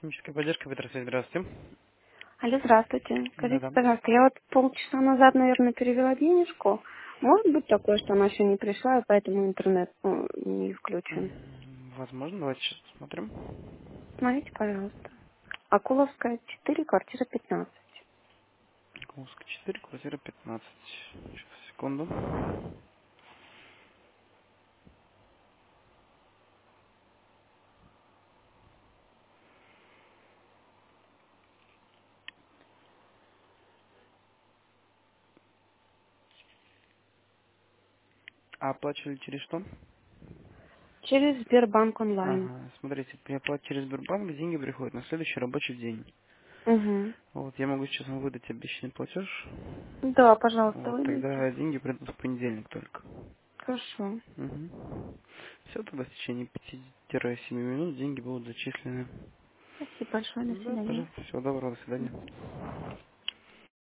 Техническая поддержка, Петросвет, здравствуйте. Алло, здравствуйте. Скажите, Да-да. пожалуйста, я вот полчаса назад, наверное, перевела денежку. Может быть такое, что она еще не пришла, и поэтому интернет не включен? Возможно, давайте сейчас посмотрим. Смотрите, пожалуйста. Акуловская, 4, квартира 15. Курск 4, квартира 15. Сейчас, секунду. А оплачивали через что? Через Сбербанк онлайн. Ага, смотрите, при оплате через Сбербанк деньги приходят на следующий рабочий день. Угу. Вот, я могу сейчас вам выдать обещанный платеж. Да, пожалуйста, Вот, выдайте. тогда деньги придут в понедельник только. Хорошо. Угу. Все, тогда в течение 5-7 минут деньги будут зачислены. Спасибо большое, до Да, свидания. пожалуйста, всего доброго, до свидания.